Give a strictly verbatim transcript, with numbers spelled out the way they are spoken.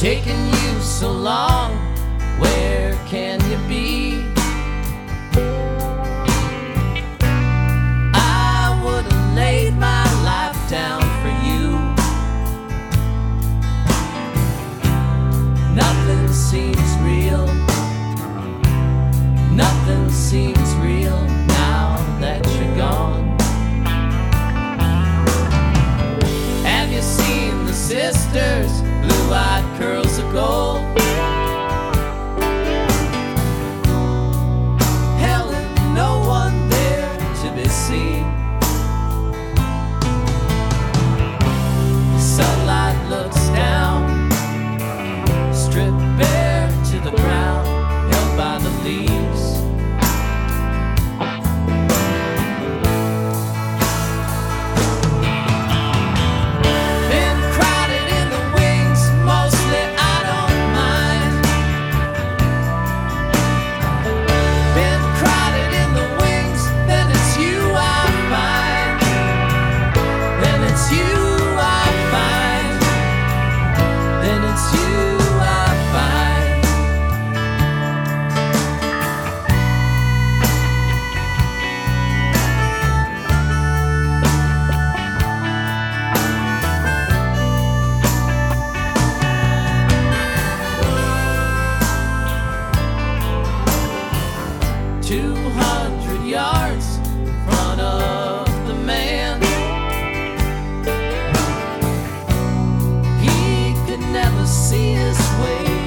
taking you so long? Where can you be? I would have laid my life down for you. Nothing seems real. Nothing seems real now that you're gone. Have you seen the sisters? Blue-eyed curls of gold. Helen, no one there to be seen. Sunlight looks down, stripped bare to the ground, held by the leaves. Been crowded in the wings, mostly I don't mind. Been crowded in the wings, then it's you I find. Then it's you I find. Then it's you I find. Two hundred yards in front of the man. He could never see his way